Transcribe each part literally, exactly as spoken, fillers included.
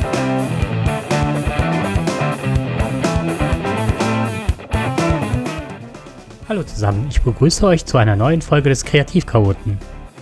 Hallo zusammen, ich begrüße euch zu einer neuen Folge des Kreativchaoten.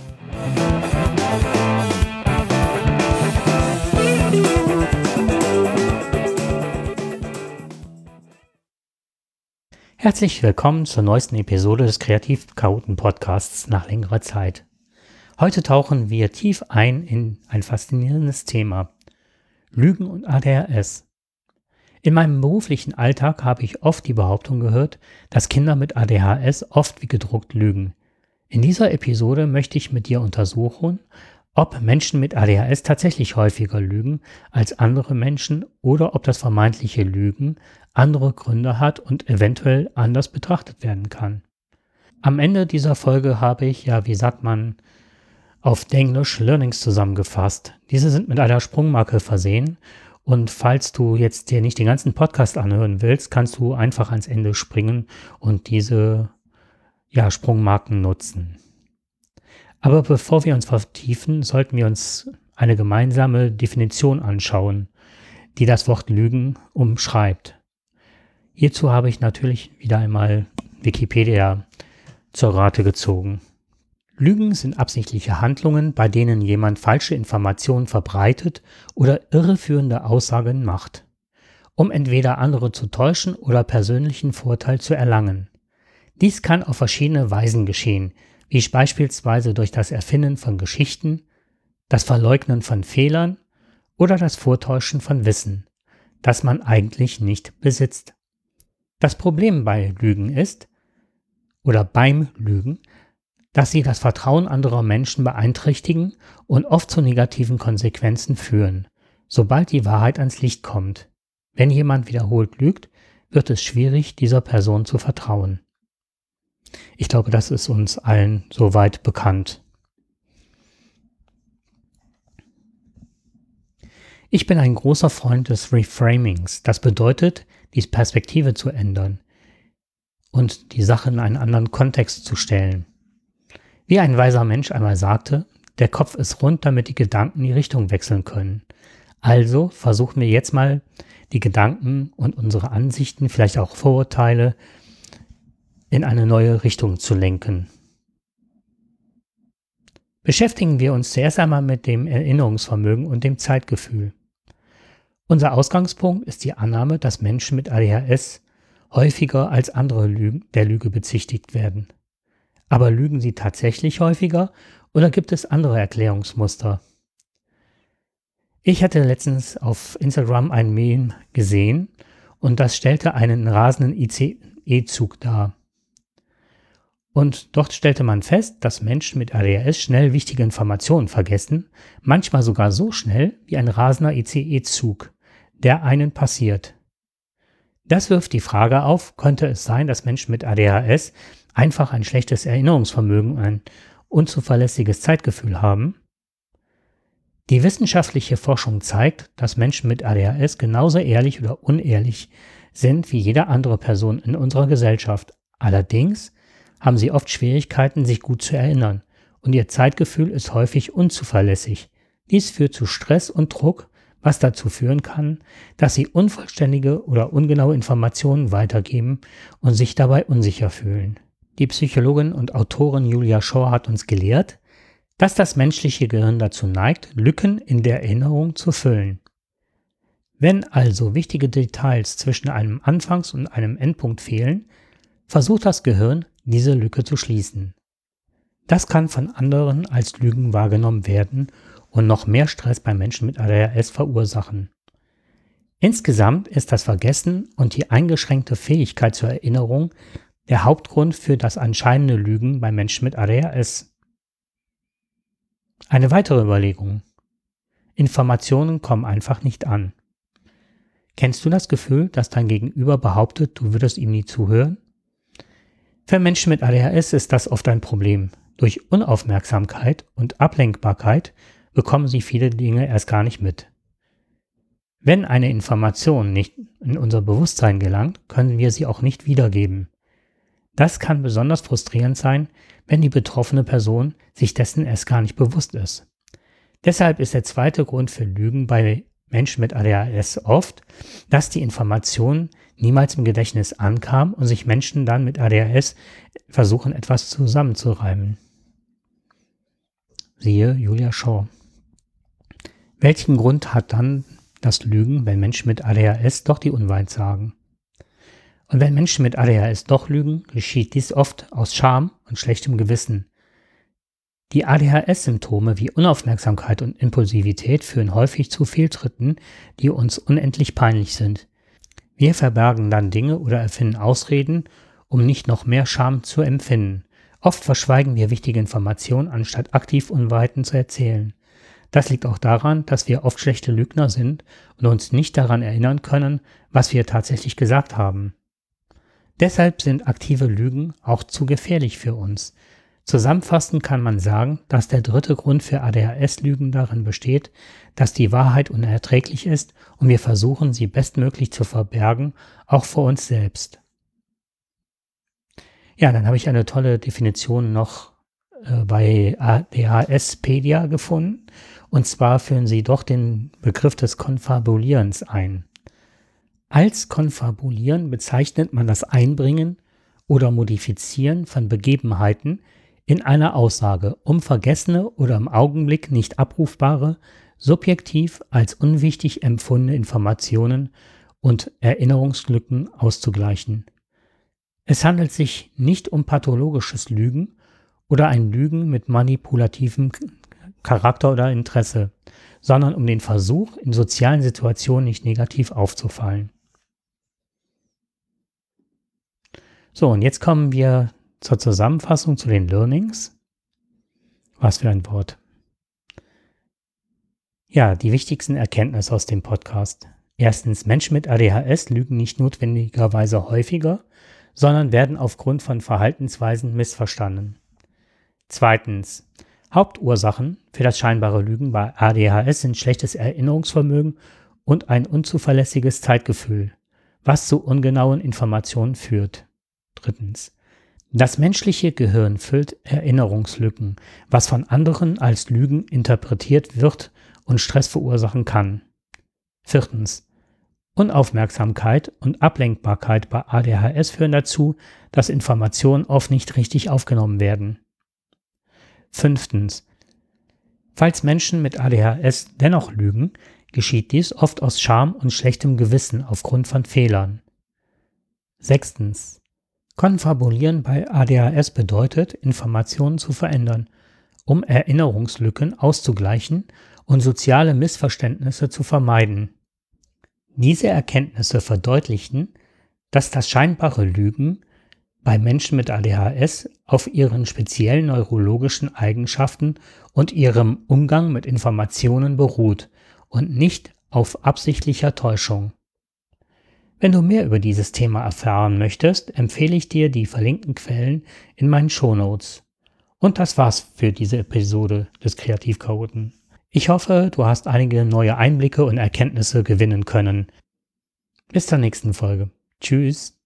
Herzlich willkommen zur neuesten Episode des Kreativchaoten-Podcasts nach längerer Zeit. Heute tauchen wir tief ein in ein faszinierendes Thema: Lügen und A D H S. In meinem beruflichen Alltag habe ich oft die Behauptung gehört, dass Kinder mit A D H S oft wie gedruckt lügen. In dieser Episode möchte ich mit dir untersuchen, ob Menschen mit A D H S tatsächlich häufiger lügen als andere Menschen oder ob das vermeintliche Lügen andere Gründe hat und eventuell anders betrachtet werden kann. Am Ende dieser Folge habe ich, ja, wie sagt man, auf Englisch Learnings zusammengefasst. Diese sind mit einer Sprungmarke versehen. Und falls du jetzt dir nicht den ganzen Podcast anhören willst, kannst du einfach ans Ende springen und diese ja, Sprungmarken nutzen. Aber bevor wir uns vertiefen, sollten wir uns eine gemeinsame Definition anschauen, die das Wort Lügen umschreibt. Hierzu habe ich natürlich wieder einmal Wikipedia zur Rate gezogen. Lügen sind absichtliche Handlungen, bei denen jemand falsche Informationen verbreitet oder irreführende Aussagen macht, um entweder andere zu täuschen oder persönlichen Vorteil zu erlangen. Dies kann auf verschiedene Weisen geschehen, wie beispielsweise durch das Erfinden von Geschichten, das Verleugnen von Fehlern oder das Vortäuschen von Wissen, das man eigentlich nicht besitzt. Das Problem bei Lügen ist, oder beim Lügen, dass sie das Vertrauen anderer Menschen beeinträchtigen und oft zu negativen Konsequenzen führen, sobald die Wahrheit ans Licht kommt. Wenn jemand wiederholt lügt, wird es schwierig, dieser Person zu vertrauen. Ich glaube, das ist uns allen soweit bekannt. Ich bin ein großer Freund des Reframings. Das bedeutet, die Perspektive zu ändern und die Sache in einen anderen Kontext zu stellen. Wie ein weiser Mensch einmal sagte, der Kopf ist rund, damit die Gedanken die Richtung wechseln können. Also versuchen wir jetzt mal, die Gedanken und unsere Ansichten, vielleicht auch Vorurteile, in eine neue Richtung zu lenken. Beschäftigen wir uns zuerst einmal mit dem Erinnerungsvermögen und dem Zeitgefühl. Unser Ausgangspunkt ist die Annahme, dass Menschen mit A D H S häufiger als andere Lügen der Lüge bezichtigt werden. Aber lügen sie tatsächlich häufiger oder gibt es andere Erklärungsmuster? Ich hatte letztens auf Instagram ein Meme gesehen und das stellte einen rasenden I C E-Zug dar. Und dort stellte man fest, dass Menschen mit A D H S schnell wichtige Informationen vergessen, manchmal sogar so schnell wie ein rasender I C E-Zug, der einen passiert. Das wirft die Frage auf, könnte es sein, dass Menschen mit A D H S einfach ein schlechtes Erinnerungsvermögen und ein unzuverlässiges Zeitgefühl haben? Die wissenschaftliche Forschung zeigt, dass Menschen mit A D H S genauso ehrlich oder unehrlich sind wie jede andere Person in unserer Gesellschaft. Allerdings haben sie oft Schwierigkeiten, sich gut zu erinnern, und ihr Zeitgefühl ist häufig unzuverlässig. Dies führt zu Stress und Druck, was dazu führen kann, dass sie unvollständige oder ungenaue Informationen weitergeben und sich dabei unsicher fühlen. Die Psychologin und Autorin Julia Shore hat uns gelehrt, dass das menschliche Gehirn dazu neigt, Lücken in der Erinnerung zu füllen. Wenn also wichtige Details zwischen einem Anfangs- und einem Endpunkt fehlen, versucht das Gehirn, diese Lücke zu schließen. Das kann von anderen als Lügen wahrgenommen werden und noch mehr Stress bei Menschen mit A D H S verursachen. Insgesamt ist das Vergessen und die eingeschränkte Fähigkeit zur Erinnerung der Hauptgrund für das anscheinende Lügen bei Menschen mit A D H S. Eine weitere Überlegung: Informationen kommen einfach nicht an. Kennst du das Gefühl, dass dein Gegenüber behauptet, du würdest ihm nie zuhören? Für Menschen mit A D H S ist das oft ein Problem. Durch Unaufmerksamkeit und Ablenkbarkeit bekommen sie viele Dinge erst gar nicht mit. Wenn eine Information nicht in unser Bewusstsein gelangt, können wir sie auch nicht wiedergeben. Das kann besonders frustrierend sein, wenn die betroffene Person sich dessen erst gar nicht bewusst ist. Deshalb ist der zweite Grund für Lügen bei Menschen mit A D H S oft, dass die Information niemals im Gedächtnis ankam und sich Menschen dann mit A D H S versuchen, etwas zusammenzureimen. Siehe Julia Shaw. Welchen Grund hat dann das Lügen, wenn Menschen mit A D H S doch die Unwahrheit sagen? Und wenn Menschen mit A D H S doch lügen, geschieht dies oft aus Scham und schlechtem Gewissen. Die A D H S-Symptome wie Unaufmerksamkeit und Impulsivität führen häufig zu Fehltritten, die uns unendlich peinlich sind. Wir verbergen dann Dinge oder erfinden Ausreden, um nicht noch mehr Scham zu empfinden. Oft verschweigen wir wichtige Informationen, anstatt aktiv Unwahrheiten zu erzählen. Das liegt auch daran, dass wir oft schlechte Lügner sind und uns nicht daran erinnern können, was wir tatsächlich gesagt haben. Deshalb sind aktive Lügen auch zu gefährlich für uns. Zusammenfassend kann man sagen, dass der dritte Grund für A D H S-Lügen darin besteht, dass die Wahrheit unerträglich ist und wir versuchen, sie bestmöglich zu verbergen, auch vor uns selbst. Ja, dann habe ich eine tolle Definition noch äh, bei A D H S-Pedia gefunden. Und zwar führen sie doch den Begriff des Konfabulierens ein. Als Konfabulieren bezeichnet man das Einbringen oder Modifizieren von Begebenheiten in einer Aussage, um vergessene oder im Augenblick nicht abrufbare, subjektiv als unwichtig empfundene Informationen und Erinnerungslücken auszugleichen. Es handelt sich nicht um pathologisches Lügen oder ein Lügen mit manipulativem Charakter oder Interesse, sondern um den Versuch, in sozialen Situationen nicht negativ aufzufallen. So, und jetzt kommen wir zur Zusammenfassung zu den Learnings. Was für ein Wort. Ja, die wichtigsten Erkenntnisse aus dem Podcast. Erstens, Menschen mit A D H S lügen nicht notwendigerweise häufiger, sondern werden aufgrund von Verhaltensweisen missverstanden. Zweitens, Hauptursachen für das scheinbare Lügen bei A D H S sind schlechtes Erinnerungsvermögen und ein unzuverlässiges Zeitgefühl, was zu ungenauen Informationen führt. Drittens, das menschliche Gehirn füllt Erinnerungslücken, was von anderen als Lügen interpretiert wird und Stress verursachen kann. Viertens, Unaufmerksamkeit und Ablenkbarkeit bei A D H S führen dazu, dass Informationen oft nicht richtig aufgenommen werden. Fünftens, falls Menschen mit A D H S dennoch lügen, geschieht dies oft aus Scham und schlechtem Gewissen aufgrund von Fehlern. Sechstens, Konfabulieren bei A D H S bedeutet, Informationen zu verändern, um Erinnerungslücken auszugleichen und soziale Missverständnisse zu vermeiden. Diese Erkenntnisse verdeutlichen, dass das scheinbare Lügen bei Menschen mit A D H S auf ihren speziellen neurologischen Eigenschaften und ihrem Umgang mit Informationen beruht und nicht auf absichtlicher Täuschung. Wenn du mehr über dieses Thema erfahren möchtest, empfehle ich dir die verlinkten Quellen in meinen Shownotes. Und das war's für diese Episode des Kreativchaoten. Ich hoffe, du hast einige neue Einblicke und Erkenntnisse gewinnen können. Bis zur nächsten Folge. Tschüss.